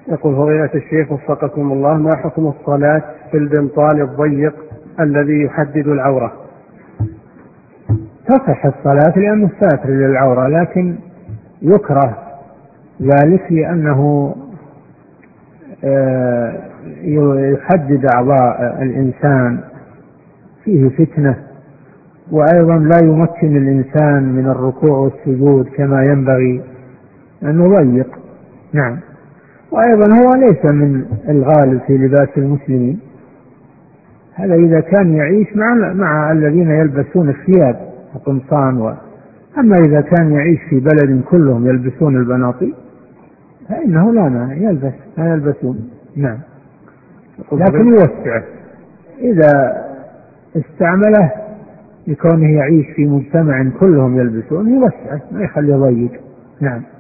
يقول فضيلة الشيخ وفقكم الله، ما حكم الصلاة في البنطال الضيق الذي يحدد العورة؟ تصح الصلاة لأنه ساتر للعورة، لكن يكره ذلك لأنه يحدد أعضاء الإنسان، فيه فتنة، وأيضا لا يمكن الإنسان من الركوع والسجود كما ينبغي، أنه ضيق. نعم. وأيضا هو ليس من الغالب في لباس المسلمين، هذا إذا كان يعيش مع الذين يلبسون الثياب القمصان، أما إذا كان يعيش في بلد كلهم يلبسون البناطيل فإنه لا مانع ما يلبسون. نعم. لكن يوسعه إذا استعمله لكونه يعيش في مجتمع كلهم يلبسون، يوسعه ما يخليه ضيق. نعم.